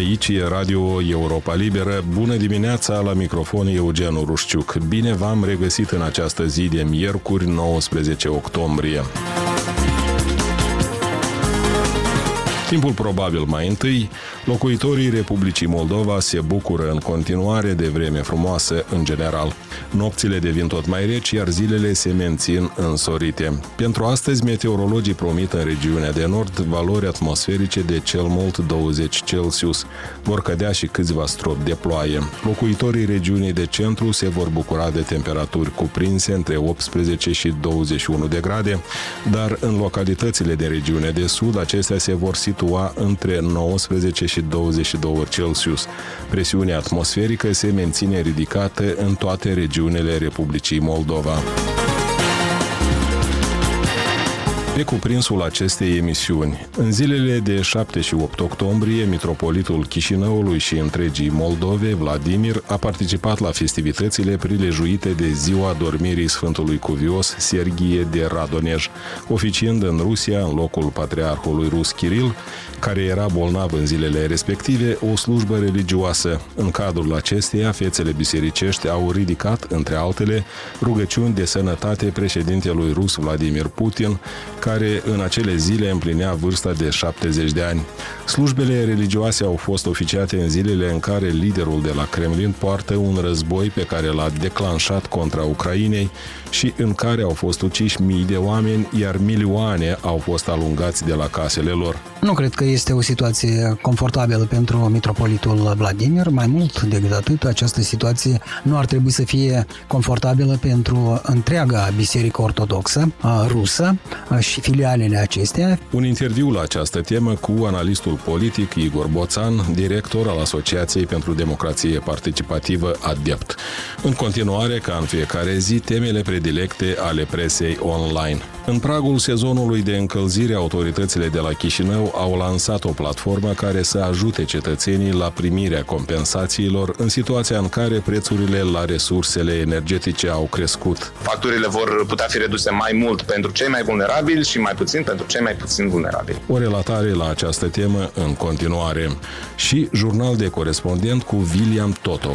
aici e Radio Europa Liberă. Bună dimineața, la microfon Eugen Rușciuc. Bine v-am regăsit în această zi de miercuri, 19 octombrie. Timpul probabil mai întâi, locuitorii Republicii Moldova se bucură în continuare de vreme frumoasă în general. Nopțile devin tot mai reci, iar zilele se mențin însorite. Pentru astăzi, meteorologii promit în regiunea de nord valori atmosferice de cel mult 20 Celsius. Vor cădea și câțiva stropi de ploaie. Locuitorii regiunii de centru se vor bucura de temperaturi cuprinse între 18 și 21 de grade, dar în localitățile de regiune de sud, acestea se vor situa între 19 și 22 Celsius. Presiunea atmosferică se menține ridicată în toate regiunile Republicii Moldova. Pe cuprinsul acestei emisiuni, în zilele de 7 și 8 octombrie, mitropolitul Chișinăului și întregii Moldove, Vladimir, a participat la festivitățile prilejuite de Ziua Dormirii Sfântului Cuvios Serghie de Radonej, oficiind în Rusia, în locul patriarhului rus Kiril, care era bolnav în zilele respective, o slujbă religioasă. În cadrul acesteia, fețele bisericești au ridicat, între altele, rugăciuni de sănătate președintelui rus Vladimir Putin, care în acele zile împlinea vârsta de 70 de ani. Slujbele religioase au fost oficiate în zilele în care liderul de la Kremlin poartă un război pe care l-a declanșat contra Ucrainei și în care au fost uciși mii de oameni, iar milioane au fost alungați de la casele lor. Nu cred că este o situație confortabilă pentru mitropolitul Vladimir. Mai mult decât atât, această situație nu ar trebui să fie confortabilă pentru întreaga biserică ortodoxă rusă și filialele acesteia. Un interviu la această temă cu analistul politic Igor Boțan, director al Asociației pentru Democrație Participativă ADEPT. În continuare, ca în fiecare zi, temele predilecte ale presei online. În pragul sezonului de încălzire, autoritățile de la Chișinău au lansat o platformă care să ajute cetățenii la primirea compensațiilor în situația în care prețurile la resursele energetice au crescut. Facturile vor putea fi reduse mai mult pentru cei mai vulnerabili și mai puțin pentru cei mai puțin vulnerabili. O relatare la această temă în continuare. Și jurnal de corespondent cu William Totoc.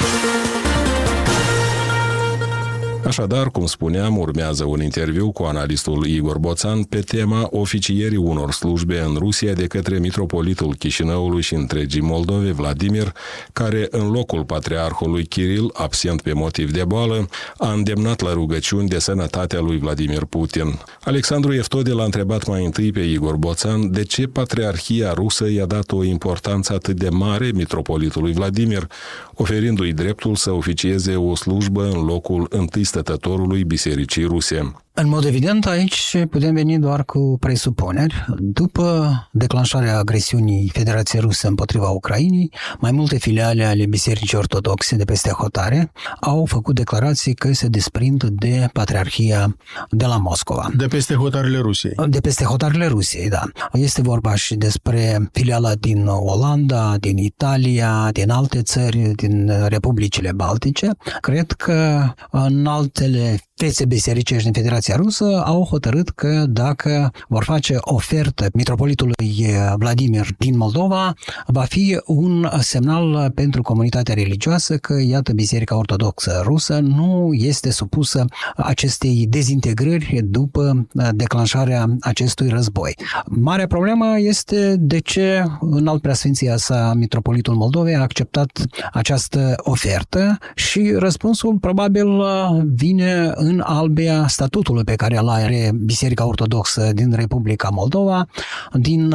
Așadar, cum spuneam, urmează un interviu cu analistul Igor Boțan pe tema oficierii unor slujbe în Rusia de către mitropolitul Chișinăului și întregii Moldove, Vladimir, care, în locul patriarhului Kiril, absent pe motiv de boală, a îndemnat la rugăciuni de sănătatea lui Vladimir Putin. Alexandru Eftode l-a întrebat mai întâi pe Igor Boțan de ce patriarhia rusă i-a dat o importanță atât de mare mitropolitului Vladimir, oferindu-i dreptul să oficieze o slujbă în locul întâi stătătorului Bisericii Ruse. În mod evident, aici putem veni doar cu presupuneri. După declanșarea agresiunii Federației Ruse împotriva Ucrainei, mai multe filiale ale Bisericii Ortodoxe de peste hotare au făcut declarații că se desprind de Patriarhia de la Moscova. De peste hotarele Rusiei. De peste hotarele Rusiei, da. Este vorba și despre filiala din Olanda, din Italia, din alte țări, din Republicile Baltice. Cred că în altele fețe bisericești din Federația Rusă au hotărât că dacă vor face ofertă mitropolitului Vladimir din Moldova, va fi un semnal pentru comunitatea religioasă că, iată, Biserica Ortodoxă Rusă nu este supusă acestei dezintegrări după declanșarea acestui război. Marea problemă este de ce Înalt Preasfinția sa, mitropolitul Moldovei, a acceptat această ofertă și răspunsul probabil vine în albia statutului pe care îl are Biserica Ortodoxă din Republica Moldova din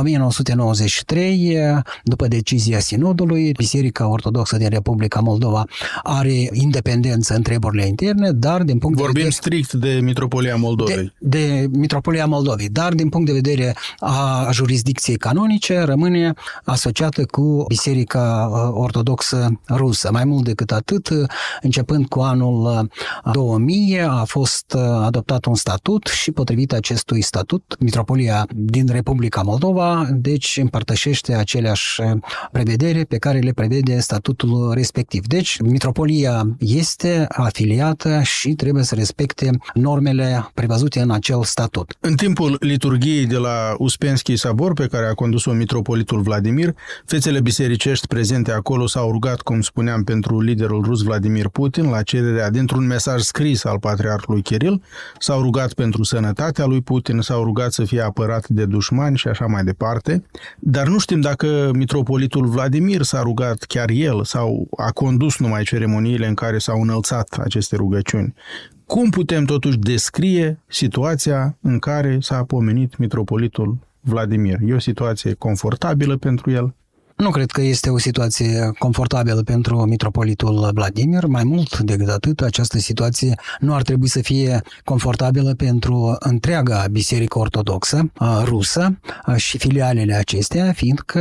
1993, după decizia Sinodului. Biserica Ortodoxă din Republica Moldova are independență în treburile interne, dar din punct Vorbim de vedere strict de Mitropolia Moldovei. De Mitropolia Moldovei, dar din punct de vedere a jurisdicției canonice rămâne asociată cu Biserica Ortodoxă Rusă. Mai mult decât atât, începând cu anul 2000, iunie a fost adoptat un statut și potrivit acestui statut, Mitropolia din Republica Moldova, deci împărtășește aceleași prevedere pe care le prevede statutul respectiv. Deci, Mitropolia este afiliată și trebuie să respecte normele prevăzute în acel statut. În timpul liturghiei de la Uspenski Sabor, pe care a condus-o mitropolitul Vladimir, fețele bisericești prezente acolo s-au rugat, cum spuneam, pentru liderul rus Vladimir Putin, la cererea dintr-un mesaj scris al patriarhului Kiril, s-au rugat pentru sănătatea lui Putin, s-au rugat să fie apărat de dușmani și așa mai departe, dar nu știm dacă mitropolitul Vladimir s-a rugat chiar el sau a condus numai ceremoniile în care s-au înălțat aceste rugăciuni. Cum putem totuși descrie situația în care s-a pomenit mitropolitul Vladimir? E o situație confortabilă pentru el? Nu cred că este o situație confortabilă pentru mitropolitul Vladimir. Mai mult decât atât, această situație nu ar trebui să fie confortabilă pentru întreaga biserică ortodoxă rusă și filialele acesteia, fiindcă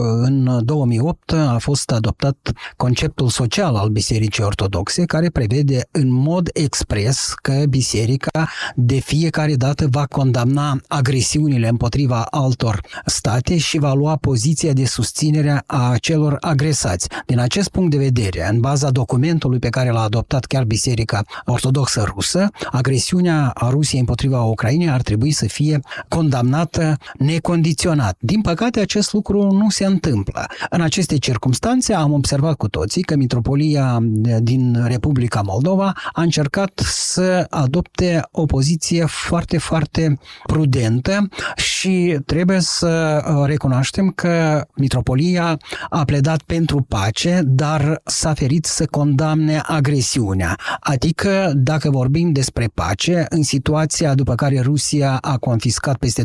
în 2008 a fost adoptat conceptul social al bisericii ortodoxe, care prevede în mod expres că biserica de fiecare dată va condamna agresiunile împotriva altor state și va lua poziția de susținere a celor agresați. Din acest punct de vedere, în baza documentului pe care l-a adoptat chiar Biserica Ortodoxă Rusă, agresiunea a Rusiei împotriva Ucrainei ar trebui să fie condamnată necondiționat. Din păcate, acest lucru nu se întâmplă. În aceste circumstanțe am observat cu toții că Mitropolia din Republica Moldova a încercat să adopte o poziție foarte, foarte prudentă și trebuie să recunoaștem că Mitropolia a pledat pentru pace, dar s-a ferit să condamne agresiunea. Adică, dacă vorbim despre pace, în situația după care Rusia a confiscat peste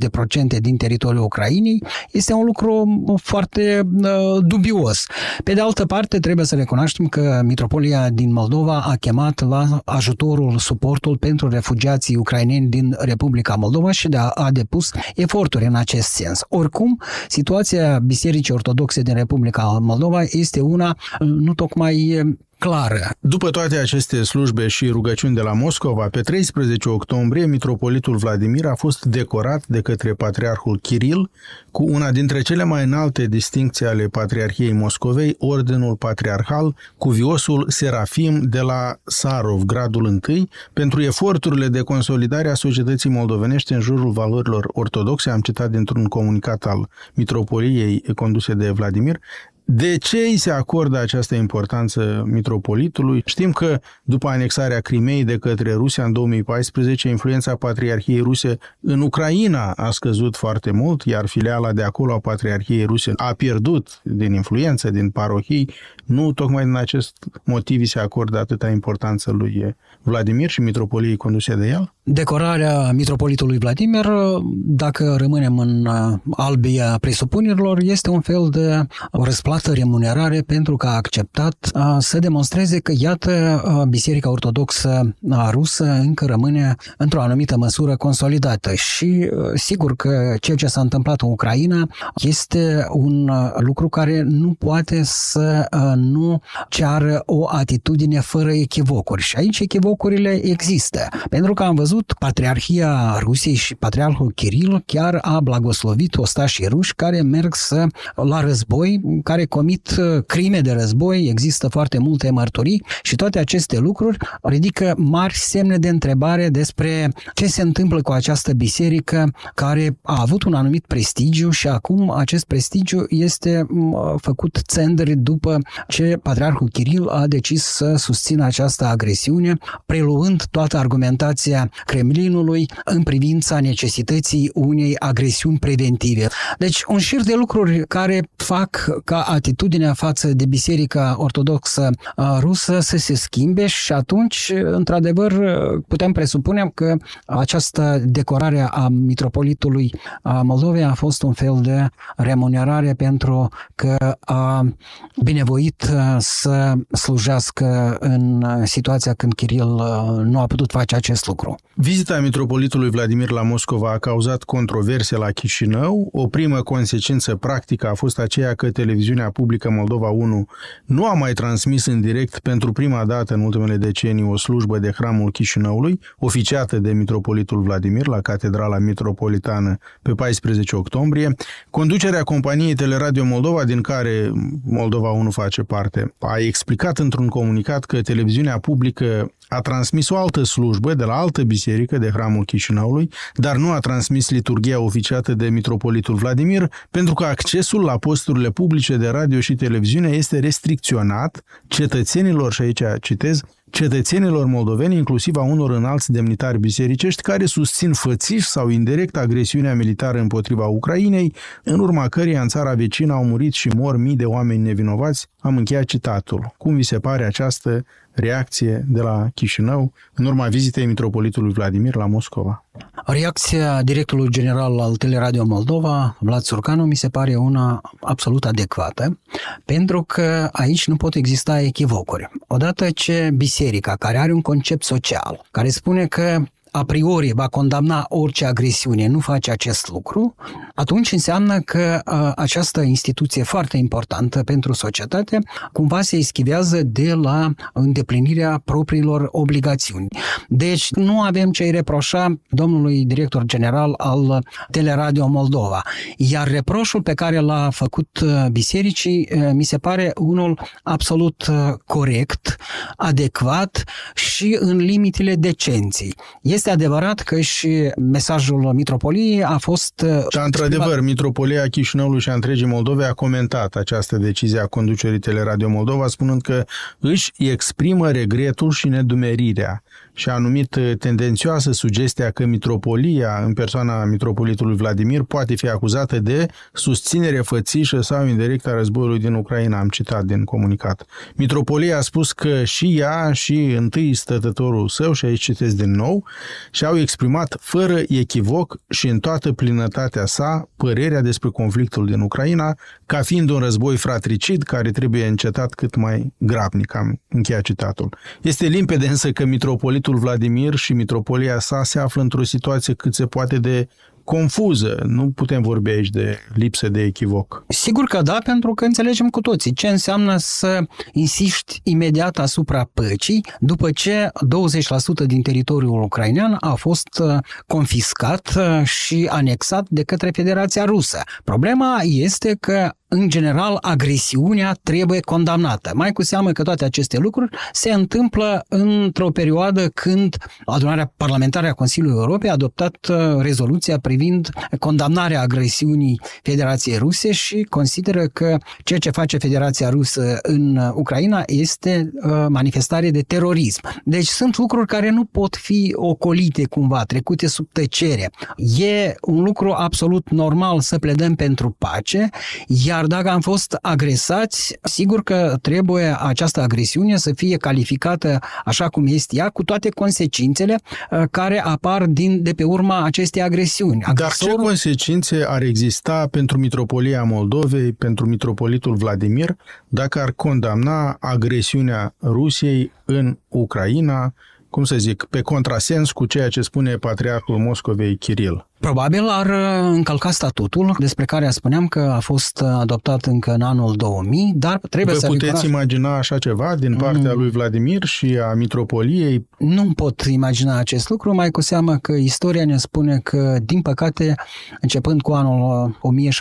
20% din teritoriul Ucrainei, este un lucru foarte dubios. Pe de altă parte, trebuie să recunoaștem că Mitropolia din Moldova a chemat la ajutorul, suportul pentru refugiații ucraineni din Republica Moldova și a depus eforturi în acest sens. Oricum, situația Bisericii Ortodoxe din Republica Moldova este una nu tocmai clară. După toate aceste slujbe și rugăciuni de la Moscova, pe 13 octombrie, mitropolitul Vladimir a fost decorat de către patriarhul Kiril cu una dintre cele mai înalte distincții ale Patriarhiei Moscovei, Ordenul Patriarhal, Cuviosul Serafim de la Sarov, gradul I, pentru eforturile de consolidare a societății moldovenești în jurul valorilor ortodoxe. Am citat dintr-un comunicat al mitropoliei conduse de Vladimir. De ce îi se acordă această importanță mitropolitului? Știm că după anexarea Crimeei de către Rusia în 2014, influența Patriarhiei Ruse în Ucraina a scăzut foarte mult, iar filiala de acolo a Patriarhiei Ruse a pierdut din influență, din parohii. Nu tocmai din acest motiv îi se acordă atâta importanță lui Vladimir și mitropoliei conduse de el? Decorarea mitropolitului Vladimir, dacă rămânem în albia presupunerilor, este un fel de răsplată, remunerare pentru că a acceptat să demonstreze că, iată, Biserica Ortodoxă Rusă încă rămâne într-o anumită măsură consolidată și sigur că ceea ce s-a întâmplat în Ucraina este un lucru care nu poate să nu ceară o atitudine fără echivocuri. Și aici echivocurile există. Pentru că am văzut Patriarhia Rusiei și Patriarhul Kiril chiar a blagoslovit ostașii ruși care merg la război, care comit crime de război, există foarte multe mărturii și toate aceste lucruri ridică mari semne de întrebare despre ce se întâmplă cu această biserică care a avut un anumit prestigiu și acum acest prestigiu este făcut țendări după ce Patriarhul Kiril a decis să susțină această agresiune, preluând toată argumentația Kremlinului în privința necesității unei agresiuni preventive. Deci un șir de lucruri care fac ca atitudinea față de Biserica Ortodoxă Rusă să se schimbe și atunci, într-adevăr, putem presupune că această decorare a mitropolitului Moldovei a fost un fel de remunerare pentru că a binevoit să slujească în situația când Kiril nu a putut face acest lucru. Vizita mitropolitului Vladimir la Moscova a cauzat controverse la Chișinău. O primă consecință practică a fost aceea că televiziunea televiziunea publică Moldova 1 nu a mai transmis în direct pentru prima dată în ultimele decenii o slujbă de Hramul Chișinăului, oficiată de mitropolitul Vladimir la Catedrala Mitropolitană pe 14 octombrie. Conducerea companiei Teleradio Moldova, din care Moldova 1 face parte, a explicat într-un comunicat că televiziunea publică a transmis o altă slujbă de la altă biserică de Hramul Chișinăului, dar nu a transmis liturghia oficiată de mitropolitul Vladimir, pentru că accesul la posturile publice de radio și televiziune este restricționat cetățenilor, și aici citez, cetățenilor moldoveni, inclusiv a unor înalți demnitari bisericești, care susțin fățiș sau indirect agresiunea militară împotriva Ucrainei, în urma căreia în țara vecină au murit și mor mii de oameni nevinovați. Am încheiat citatul. Cum vi se pare această reacție de la Chișinău în urma vizitei mitropolitului Vladimir la Moscova? Reacția directorului general al Teleradio Moldova, Vlad Surcanu, mi se pare una absolut adecvată, pentru că aici nu pot exista echivocuri. Odată ce biserica, care are un concept social, care spune că a priori va condamna orice agresiune, nu face acest lucru, atunci înseamnă că această instituție foarte importantă pentru societate cumva se eschivează de la îndeplinirea propriilor obligațiuni. Deci nu avem ce-i reproșa domnului director general al Teleradio Moldova. Iar reproșul pe care l-a făcut bisericii mi se pare unul absolut corect, adecvat și în limitele decenței. Este adevărat că și mesajul mitropoliei a fost... Da, într-adevăr, Mitropolia Chișinăului și a întregii Moldove a comentat această decizie a conducerii Teleradio Moldova, spunând că își exprimă regretul și nedumerirea și a numit tendențioasă sugestia că Mitropolia, în persoana mitropolitului Vladimir, poate fi acuzată de susținere fățișă sau indirectă a războiului din Ucraina, am citat din comunicat. Mitropolia a spus că și ea și întâi stătătorul său, și aici citesc din nou, și-au exprimat fără echivoc și în toată plinătatea sa părerea despre conflictul din Ucraina, ca fiind un război fratricid care trebuie încetat cât mai grabnic. Am încheiat citatul. Este limpede însă că mitropolitul Vladimir și mitropolia sa se află într-o situație cât se poate de confuză. Nu putem vorbi aici de lipsă de echivoc. Sigur că da, pentru că înțelegem cu toții ce înseamnă să insiști imediat asupra păcii după ce 20% din teritoriul ucrainean a fost confiscat și anexat de către Federația Rusă. Problema este că în general, agresiunea trebuie condamnată. Mai cu seamă că toate aceste lucruri se întâmplă într-o perioadă când Adunarea Parlamentară a Consiliului Europei a adoptat rezoluția privind condamnarea agresiunii Federației Ruse și consideră că ceea ce face Federația Rusă în Ucraina este manifestare de terorism. Deci sunt lucruri care nu pot fi ocolite cumva, trecute sub tăcere. E un lucru absolut normal să pledăm pentru pace, iar dacă am fost agresați, sigur că trebuie această agresiune să fie calificată așa cum este ea, cu toate consecințele care apar de pe urma acestei agresiuni. Dar ce consecințe ar exista pentru Mitropolia Moldovei, pentru mitropolitul Vladimir, dacă ar condamna agresiunea Rusiei în Ucraina, cum să zic, pe contrasens cu ceea ce spune Patriarhul Moscovei Kiril? Probabil ar încălca statutul despre care spuneam că a fost adoptat încă în anul 2000, dar trebuie să puteți imagina așa ceva din partea lui Vladimir și a mitropoliei? Nu pot imagina acest lucru, mai cu seamă că istoria ne spune că, din păcate, începând cu anul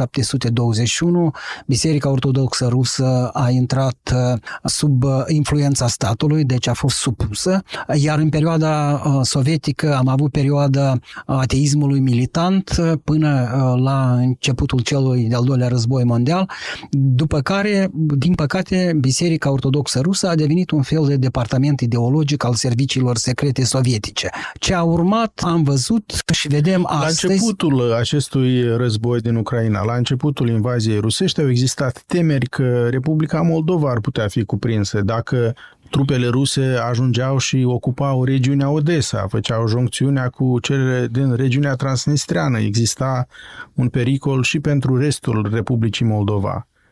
1721, Biserica Ortodoxă Rusă a intrat sub influența statului, deci a fost supusă, iar în perioada sovietică am avut perioada ateismului militar până la începutul celui de-al doilea război mondial, după care, din păcate, Biserica Ortodoxă Rusă a devenit un fel de departament ideologic al serviciilor secrete sovietice. Ce a urmat, am văzut și vedem astăzi... La începutul acestui război din Ucraina, la începutul invaziei rusești, au existat temeri că Republica Moldova ar putea fi cuprinsă dacă trupele ruse ajungeau și ocupau regiunea Odessa, făceau joncțiunea cu cele din regiunea transnistreană. Exista un pericol și pentru restul Republicii Moldova.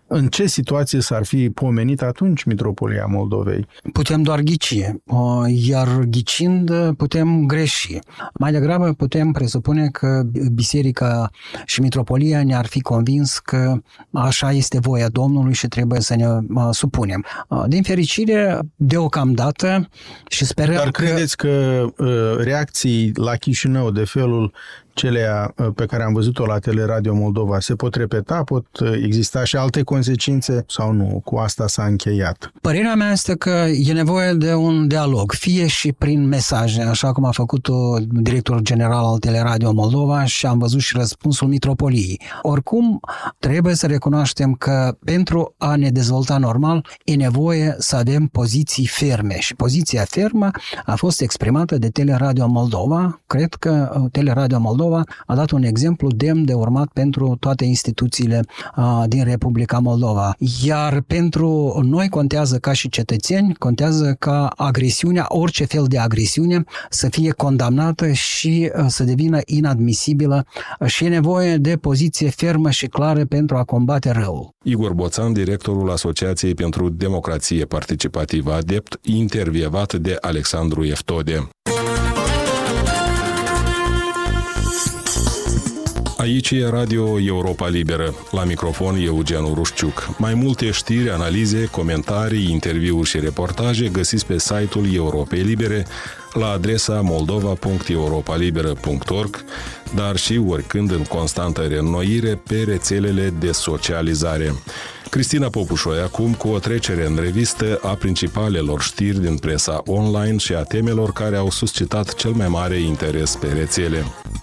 În ce situație s-ar fi pomenit atunci Mitropolia Moldovei? Putem doar ghici, iar ghicind putem greși. Mai degrabă putem presupune că biserica și mitropolia ne-ar fi convins că așa este voia Domnului și trebuie să ne supunem. Din fericire, deocamdată și sperăm. Dar credeți că reacții la Chișinău de felul celea pe care am văzut-o la Teleradio Moldova se pot repeta? Pot exista și alte consecințe sau nu? Cu asta s-a încheiat. Părerea mea este că e nevoie de un dialog, fie și prin mesaje, așa cum a făcut-o directorul general al Teleradio Moldova și am văzut și răspunsul mitropoliei. Oricum, trebuie să recunoaștem că pentru a ne dezvolta normal e nevoie să avem poziții ferme și poziția fermă a fost exprimată de Teleradio Moldova. Cred că Teleradio Moldova a dat un exemplu demn de urmat pentru toate instituțiile din Republica Moldova. Iar pentru noi contează ca și cetățeni, contează ca agresiunea, orice fel de agresiune, să fie condamnată și să devină inadmisibilă și e nevoie de poziție fermă și clară pentru a combate răul. Igor Boțan, directorul Asociației pentru Democrație Participativă ADEPT, intervievat de Alexandru Eftode. Aici e Radio Europa Liberă. La microfon Eugen Urușciuc. Mai multe știri, analize, comentarii, interviuri și reportaje găsiți pe site-ul Europei Libere la adresa moldova.europalibera.org, dar și oricând în constantă reînnoire pe rețelele de socializare. Cristina Popușoi acum cu o trecere în revistă a principalelor știri din presa online și a temelor care au suscitat cel mai mare interes pe rețele.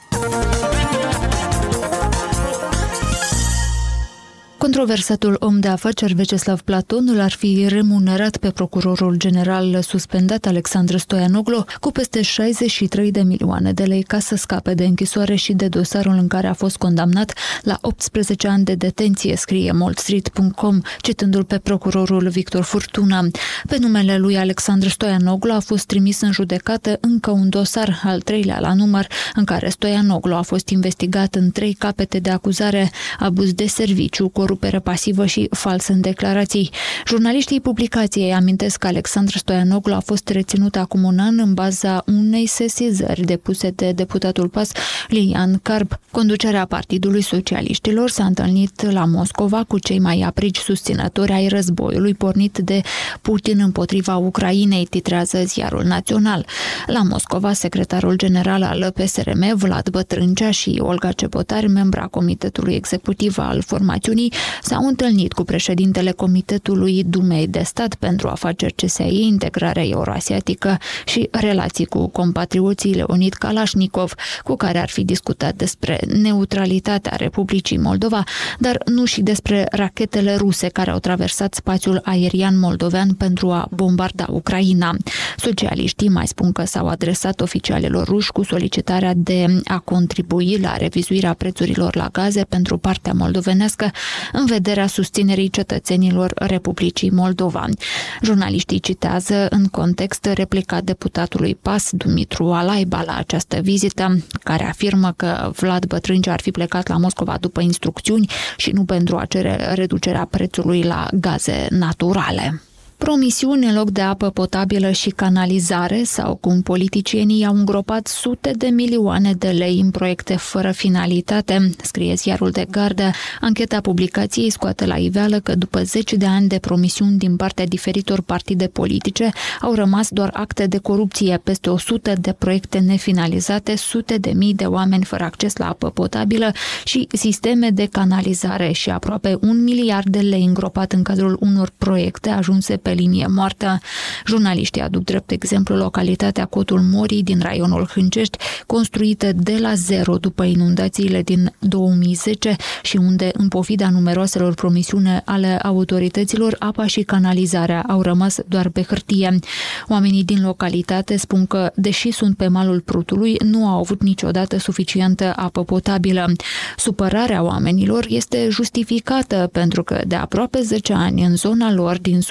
Controversatul om de afaceri Veceslav Platon îl ar fi remunerat pe procurorul general suspendat Alexandru Stoianoglu cu peste 63 de milioane de lei ca să scape de închisoare și de dosarul în care a fost condamnat la 18 ani de detenție, scrie MoldStreet.com, citându-l pe procurorul Victor Furtuna. Pe numele lui Alexandru Stoianoglu a fost trimis în judecată încă un dosar, al treilea la număr, în care Stoianoglu a fost investigat în 3 capete de acuzare: abuz de serviciu, corupere pasivă și fals în declarații. Jurnaliștii publicației amintesc că Alexandru Stoianoglu a fost reținut acum un an în baza unei sesizări depuse de deputatul PAS Lian Carb. Conducerea Partidului Socialiștilor s-a întâlnit la Moscova cu cei mai aprigi susținători ai războiului pornit de Putin împotriva Ucrainei, titrează Ziarul Național. La Moscova, secretarul general al PSRM, Vlad Bătrâncea, și Olga Cepotari, membra Comitetului Executiv al formațiunii, s-au întâlnit cu președintele Comitetului Dumei de Stat pentru Afaceri CSI, integrarea euroasiatică și relații cu compatrioții Leonid Kalashnikov, cu care ar fi discutat despre neutralitatea Republicii Moldova, dar nu și despre rachetele ruse care au traversat spațiul aerian moldovean pentru a bombarda Ucraina. Socialiștii mai spun că s-au adresat oficialilor ruși cu solicitarea de a contribui la revizuirea prețurilor la gaze pentru partea moldovenească în vederea susținerii cetățenilor Republicii Moldova. Jurnaliștii citează în context replica deputatului PAS Dumitru Alaiba la această vizită, care afirmă că Vlad Bătrâncea ar fi plecat la Moscova după instrucțiuni și nu pentru a cere reducerea prețului la gaze naturale. Promisiuni în loc de apă potabilă și canalizare, sau cum politicienii au îngropat sute de milioane de lei în proiecte fără finalitate, scrie Ziarul de Gardă. Ancheta publicației scoate la iveală că după 10 de ani de promisiuni din partea diferitor partide politice, au rămas doar acte de corupție, peste 100 de proiecte nefinalizate, sute de mii de oameni fără acces la apă potabilă și sisteme de canalizare și aproape 1 miliard de lei îngropat în cadrul unor proiecte ajunse pe linie moartă. Jurnaliștii aduc drept exemplu localitatea Cotul Morii din raionul Hâncești, construită de la zero după inundațiile din 2010 și unde, în pofida numeroaselor promisiuni ale autorităților, apa și canalizarea au rămas doar pe hârtie. Oamenii din localitate spun că, deși sunt pe malul Prutului, nu au avut niciodată suficientă apă potabilă. Supărarea oamenilor este justificată pentru că de aproape 10 ani în zona lor, din sursele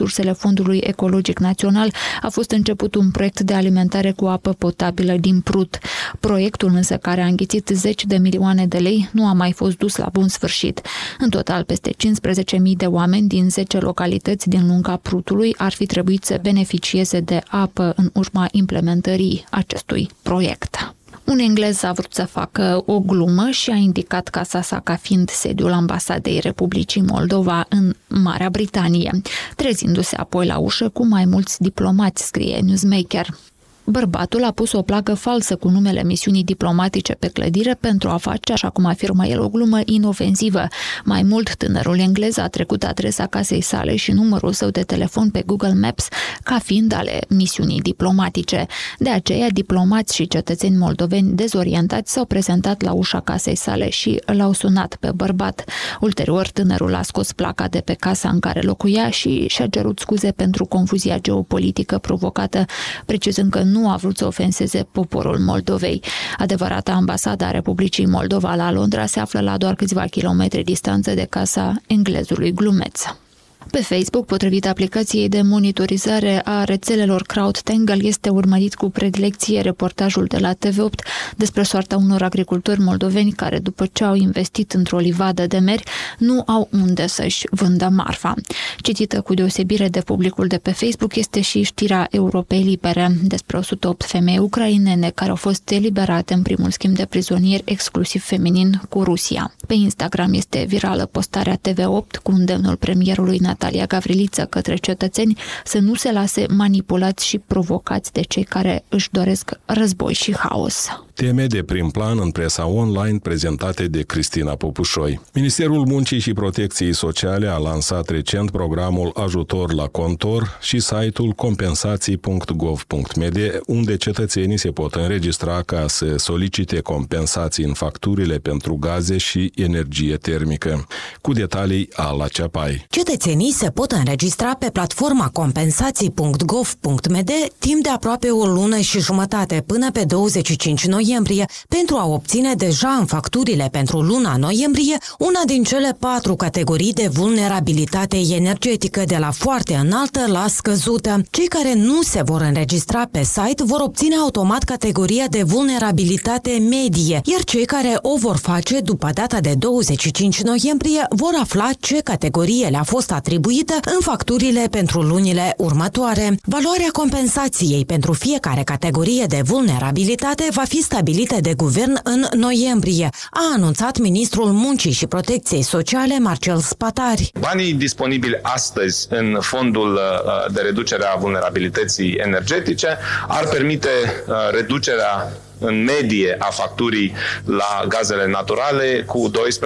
Fondului Ecologic Național a fost început un proiect de alimentare cu apă potabilă din Prut. Proiectul însă, care a înghițit 10 de milioane de lei, nu a mai fost dus la bun sfârșit. În total, peste 15.000 de oameni din 10 localități din lunga Prutului ar fi trebuit să beneficieze de apă în urma implementării acestui proiect. Un englez a vrut să facă o glumă și a indicat casa sa ca fiind sediul ambasadei Republicii Moldova în Marea Britanie, trezindu-se apoi la ușă cu mai mulți diplomați, scrie Newsmaker. Bărbatul a pus o placă falsă cu numele misiunii diplomatice pe clădire pentru a face, așa cum afirmă el, o glumă inofensivă. Mai mult, tânărul englez a trecut adresa casei sale și numărul său de telefon pe Google Maps ca fiind ale misiunii diplomatice. De aceea, diplomați și cetățeni moldoveni dezorientați s-au prezentat la ușa casei sale și l-au sunat pe bărbat. Ulterior, tânărul a scos placa de pe casa în care locuia și și-a cerut scuze pentru confuzia geopolitică provocată, precizând că nu a vrut să ofenseze poporul Moldovei. Adevărata ambasada Republicii Moldova la Londra se află la doar câțiva kilometri distanță de casa englezului glumeț. Pe Facebook, potrivit aplicației de monitorizare a rețelelor CrowdTangle, este urmărit cu predilecție reportajul de la TV8 despre soarta unor agricultori moldoveni care, după ce au investit într-o livadă de meri, nu au unde să-și vândă marfa. Citită cu deosebire de publicul de pe Facebook este și știrea Europei Libere despre 108 femei ucrainene care au fost eliberate în primul schimb de prizonieri exclusiv feminin cu Rusia. Pe Instagram este virală postarea TV8 cu îndemnul premierului Natalia Gavriliță către cetățeni să nu se lase manipulați și provocați de cei care își doresc război și haos. Teme de prim plan în presa online prezentate de Cristina Popușoi. Ministerul Muncii și Protecției Sociale a lansat recent programul Ajutor la Contor și site-ul compensații.gov.md, unde cetățenii se pot înregistra ca să solicite compensații în facturile pentru gaze și energie termică. Cu detalii Ala Ceapai. Cetățenii se pot înregistra pe platforma compensații.gov.md timp de aproape o lună și jumătate până pe 25 noiembrie pentru a obține deja în facturile pentru luna noiembrie una din cele 4 categorii de vulnerabilitate energetică, de la foarte înaltă la scăzută. Cei care nu se vor înregistra pe site vor obține automat categoria de vulnerabilitate medie, iar cei care o vor face după data de 25 noiembrie vor afla ce categorie le-a fost atribuită în facturile pentru lunile următoare. Valoarea compensației pentru fiecare categorie de vulnerabilitate va fi stabilită de guvern în noiembrie, a anunțat ministrul Muncii și Protecției Sociale Marcel Spatari. Banii disponibili astăzi în fondul de reducere a vulnerabilității energetice ar permite reducerea în medie a facturii la gazele naturale cu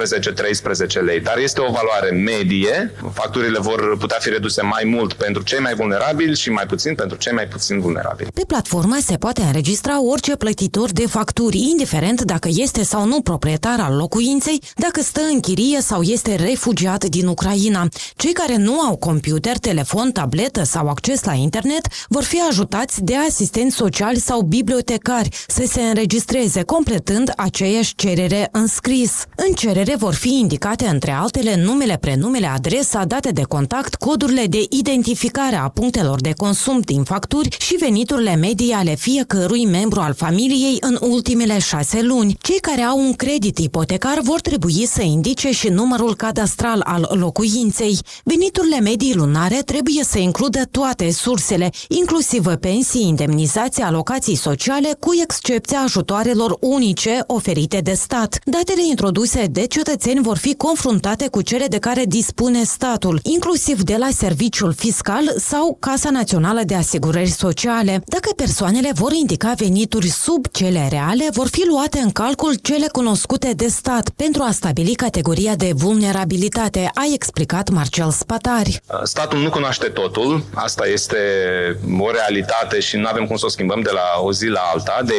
12-13 lei. Dar este o valoare medie. Facturile vor putea fi reduse mai mult pentru cei mai vulnerabili și mai puțin pentru cei mai puțin vulnerabili. Pe platformă se poate înregistra orice plătitor de facturi, indiferent dacă este sau nu proprietar al locuinței, dacă stă în chirie sau este refugiat din Ucraina. Cei care nu au computer, telefon, tabletă sau acces la internet vor fi ajutați de asistenți sociali sau bibliotecari să se înregistreze, completând aceeași cerere în scris. În cerere vor fi indicate, între altele, numele, prenumele, adresa, date de contact, codurile de identificare a punctelor de consum din facturi și veniturile medii ale fiecărui membru al familiei în ultimele 6 luni. Cei care au un credit ipotecar vor trebui să indice și numărul cadastral al locuinței. Veniturile medii lunare trebuie să includă toate sursele, inclusiv pensii, indemnizații, alocații sociale, cu excepția ajutoarelor unice oferite de stat. Datele introduse de cetățeni vor fi confruntate cu cele de care dispune statul, inclusiv de la Serviciul Fiscal sau Casa Națională de Asigurări Sociale. Dacă persoanele vor indica venituri sub cele reale, vor fi luate în calcul cele cunoscute de stat pentru a stabili categoria de vulnerabilitate, a explicat Marcel Spatari. Statul nu cunoaște totul, asta este o realitate și nu avem cum să o schimbăm de la o zi la alta. De exemplu,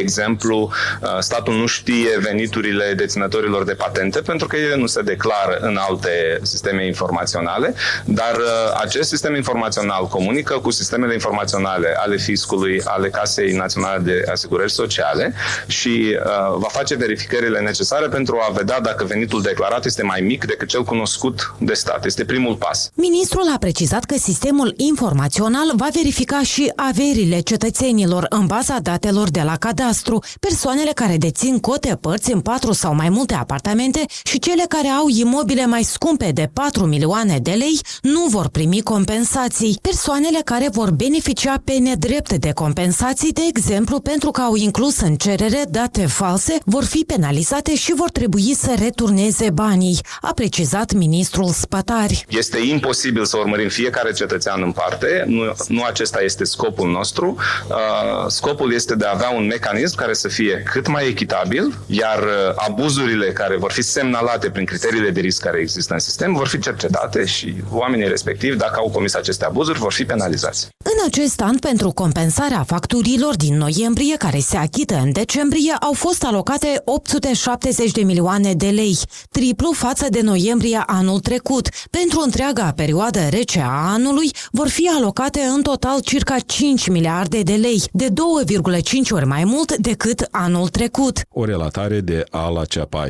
exemplu, statul nu știe veniturile deținătorilor de patente pentru că ele nu se declară în alte sisteme informaționale, dar acest sistem informațional comunică cu sistemele informaționale ale fiscului, ale Casei Naționale de Asigurări Sociale și va face verificările necesare pentru a vedea dacă venitul declarat este mai mic decât cel cunoscut de stat. Este primul pas. Ministrul a precizat că sistemul informațional va verifica și averile cetățenilor în baza datelor de la cadastru, persoanele care dețin cote părți în 4 sau mai multe apartamente și cele care au imobile mai scumpe de 4 milioane de lei nu vor primi compensații. Persoanele care vor beneficia pe nedrept de compensații, de exemplu pentru că au inclus în cerere date false, vor fi penalizate și vor trebui să returneze banii, a precizat ministrul Spătari. Este imposibil să urmărim fiecare cetățean în parte, nu acesta este scopul nostru. Scopul este de a avea un mecanism care să fie cât mai echitabil, iar abuzurile care vor fi semnalate prin criteriile de risc care există în sistem vor fi cercetate și oamenii respectivi, dacă au comis aceste abuzuri, vor fi penalizați. În acest an, pentru compensarea facturilor din noiembrie care se achită în decembrie, au fost alocate 870 de milioane de lei, triplu față de noiembrie anul trecut. Pentru întreaga perioadă rece a anului vor fi alocate în total circa 5 miliarde de lei, de 2,5 ori mai mult decât anul trecut. O relatare de Ala Ceapai.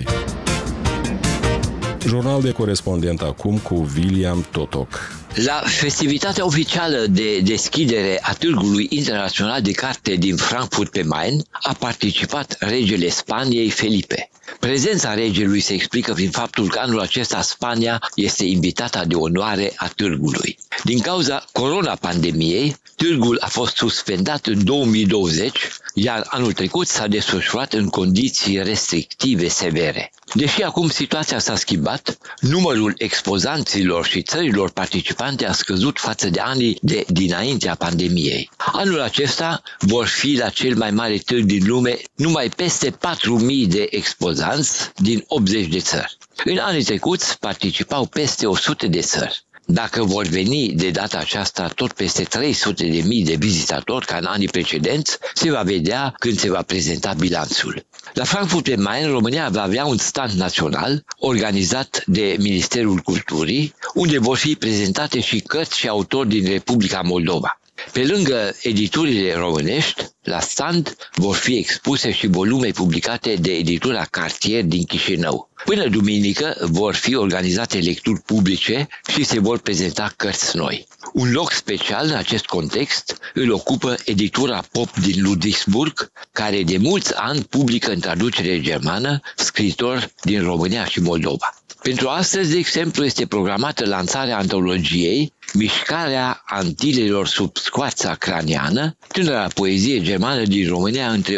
Jurnal de corespondent acum cu William Totoc. La festivitatea oficială de deschidere a Târgului Internațional de Carte din Frankfurt pe Main a participat regele Spaniei Felipe. Prezența regelui se explică prin faptul că anul acesta Spania este invitata de onoare a târgului. Din cauza corona-pandemiei, târgul a fost suspendat în 2020, iar anul trecut s-a desfășurat în condiții restrictive severe. Deși acum situația s-a schimbat, numărul expozanților și țărilor participante a scăzut față de anii de dinaintea pandemiei. Anul acesta vor fi la cel mai mare târg din lume numai peste 4.000 de expozanți din 80 de țări. În anii trecuți participau peste 100 de țări. Dacă vor veni de data aceasta tot peste 300.000 de vizitatori ca în anii precedenți, se va vedea când se va prezenta bilanțul. La Frankfurt pe Main, România va avea un stand național organizat de Ministerul Culturii, unde vor fi prezentate și cărți și autori din Republica Moldova. Pe lângă editurile românești, la stand vor fi expuse și volume publicate de editura Cartier din Chișinău. Până duminică vor fi organizate lecturi publice și se vor prezenta cărți noi. Un loc special în acest context îl ocupă editura Pop din Ludwigsburg, care de mulți ani publică în traducere germană scriitori din România și Moldova. Pentru astăzi, de exemplu, este programată lansarea antologiei Mișcarea Antilelor sub scoarța craniană, tânăra poezie germană din România între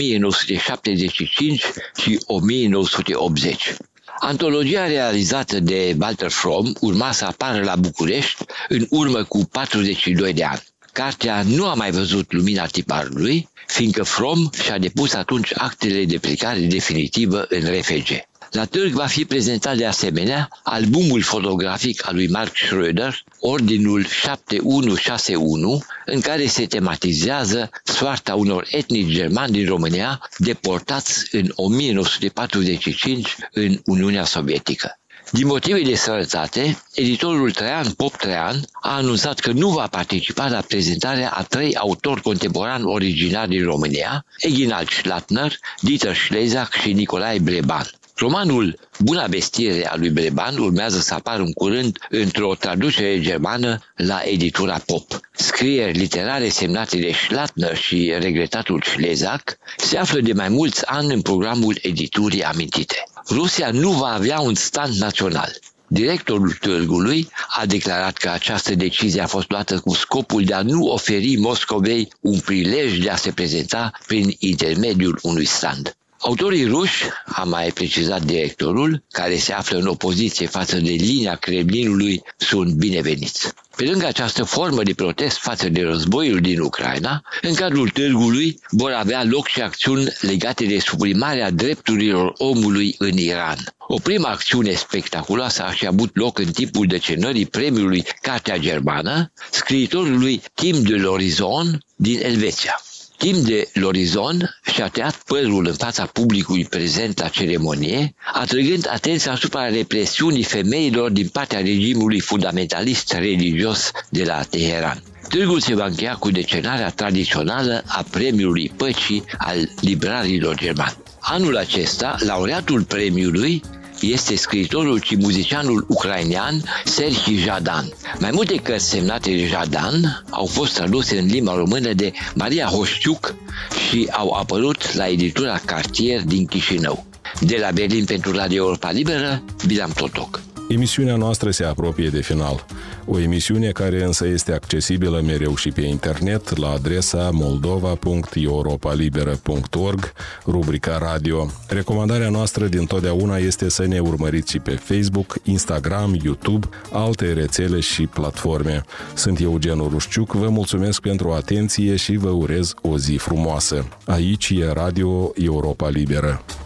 1975 și 1980. Antologia realizată de Walter Fromm urma să apară la București în urmă cu 42 de ani. Cartea nu a mai văzut lumina tiparului, fiindcă Fromm și-a depus atunci actele de plecare definitivă în RFG. La târg va fi prezentat de asemenea albumul fotografic al lui Mark Schröder, Ordinul 7161, în care se tematizează soarta unor etnici germani din România deportați în 1945 în Uniunea Sovietică. Din motive de sănătate, editorul Traian Pop Traian a anunțat că nu va participa la prezentarea a 3 autori contemporani originari din România, Eginald Schlatner, Dieter Schlesak și Nicolae Bleban. Romanul Buna Vestire a lui Bleban urmează să apară în curând într-o traducere germană la editura Pop. Scrieri literare semnate de Schlatner și regretatul Schlesak se află de mai mulți ani în programul editurii amintite. Rusia nu va avea un stand național. Directorul târgului a declarat că această decizie a fost luată cu scopul de a nu oferi Moscovei un prilej de a se prezenta prin intermediul unui stand. Autorii ruși, a mai precizat directorul, care se află în opoziție față de linia Kremlinului, sunt bineveniți. Pe lângă această formă de protest față de războiul din Ucraina, în cadrul târgului vor avea loc și acțiuni legate de suprimarea drepturilor omului în Iran. O primă acțiune spectaculoasă a și avut loc în timpul decenării premiului Cartea Germană, scriitorului Tim de l'Horizon din Elveția. Timp de L'Orizon și-a tăiat părul în fața publicului prezent la ceremonie, atrăgând atenția asupra represiunii femeilor din partea regimului fundamentalist religios de la Teheran. Târgul se va încheia cu decernarea tradițională a Premiului Păcii al librarilor germani. Anul acesta, laureatul premiului este scriitorul și muzicianul ucrainean Serhii Jadan. Mai multe cărți semnate de Jadan au fost traduse în limba română de Maria Hoștiuc și au apărut la editura Cartier din Chișinău. De la Berlin pentru Radio Europa Liberă, Bilam Totoc. Emisiunea noastră se apropie de final. O emisiune care însă este accesibilă mereu și pe internet la adresa moldova.europalibera.org, rubrica radio. Recomandarea noastră dintotdeauna este să ne urmăriți și pe Facebook, Instagram, YouTube, alte rețele și platforme. Sunt Eugen Rușciuc, vă mulțumesc pentru atenție și vă urez o zi frumoasă. Aici e Radio Europa Liberă.